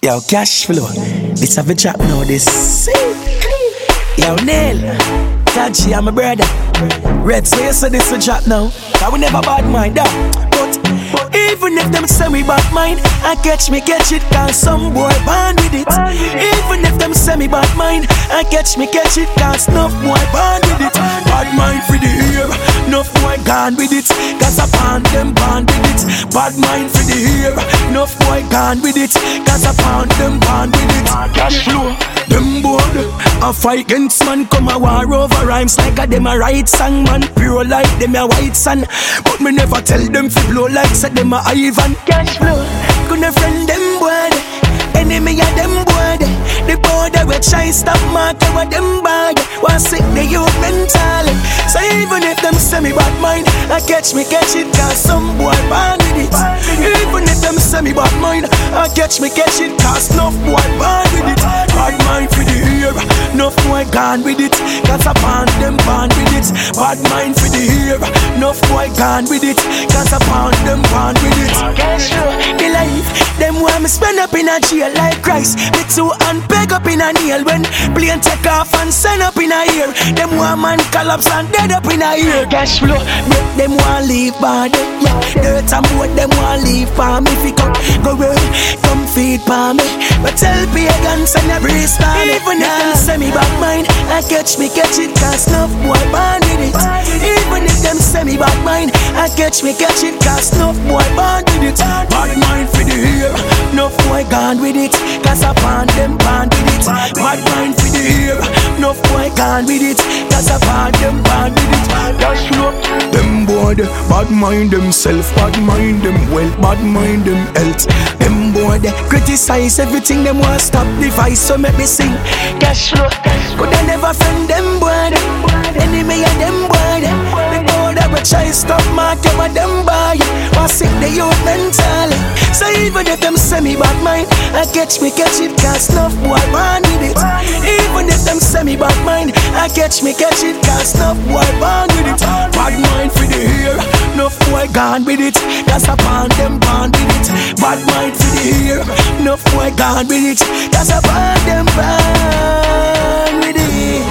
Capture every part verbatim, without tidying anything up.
Yo, cash flow. This have a drop now, this. Yo, Neil. Taji, I'm a brother. Red, so you say this a drop now. I will never bad mind that. But even if them say me bad mind, I catch me catch it, cause some boy born with it. Even if them say me bad mind, I catch me catch it, cause enough boy born with it. Bad mind for the ear, enough boy gone with it, cause I pound them born with it. Bad mind for the ear, enough boy gone with it, cause I pound them born with it. Cash flow. Them bored, a fight against man, come a war over rhymes like a them a right song man. Pure like them a white sun, but me never tell them fi blow like said them a Ivan. Cash flow, couldn't friend them bored, enemy a them bored. The border we try stop market with them bad, want sick the youth mental. So even if them say me bad mind, I catch me catch it, cause some boy born with it. Even if them say me bad mind, I catch me catch it, cause enough boy born with it. Bad mind for the ear, enough boy gone with it, cause I pound them born with it. Bad mind for the ear, enough boy gone with it, cause I pound them born with it. Cash flow, the life, them want me spend up in a jail like Christ. Me two and beg up in a nail when plane take off and send up in a ear. Them want man collapse and dead up in a ear. Cash flow, make them want leave bad. Yeah, dirt and boat them want leave for me. If you come, go away, come feed for me. But tell pagans and a breeze for me. Even if them say me bad mind, I catch me catch it, cause enough boy born with it. Even if them say me bad mind, I catch me catch it, cause enough boy born with it. Bad mind for the ear, enough boy gone with it, cause I pound them born with it. Bad mind for the ear, enough boy gone with it, cause I pound them born with it. Cash flow, them boy, bad mind themself, bad mind them wealth, bad mind them health. Them boy, they criticize everything, them want stop the vice, so make me sing. Cash flow, could I never friend them boy, enemy of them boy. The boy that will try stop market with them boy, want sick the youth mental. So even if them say me bad mind, I catch me catch it, cause enough boy born with it. Even if them say me bad mind, I catch me catch it, cause enough boy born with it. Bad mind for the ear, enough boy gone with it, cause I pound them born with it. Bad mind for the ear, enough boy gone with it, cause I pound them born with it.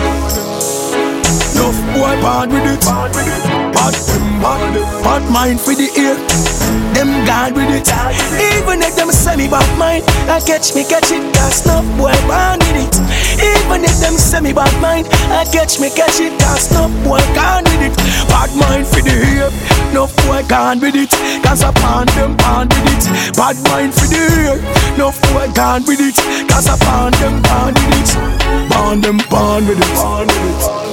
Enough boy born with it. Bad them bad, bad mind for the ear, them gone with it. Even if them say me bad mind, I catch me catch it, cause enough boy born with it. Even if them say me bad mind, I catch me catch it, cause enough boy gone with it. Bad mind for the ear, enough boy gone with it, cause I pound them pound with it. Bad mind for the ear, enough boy gone with it, cause I pound them pound with it. Pound them pound with it, pound with it.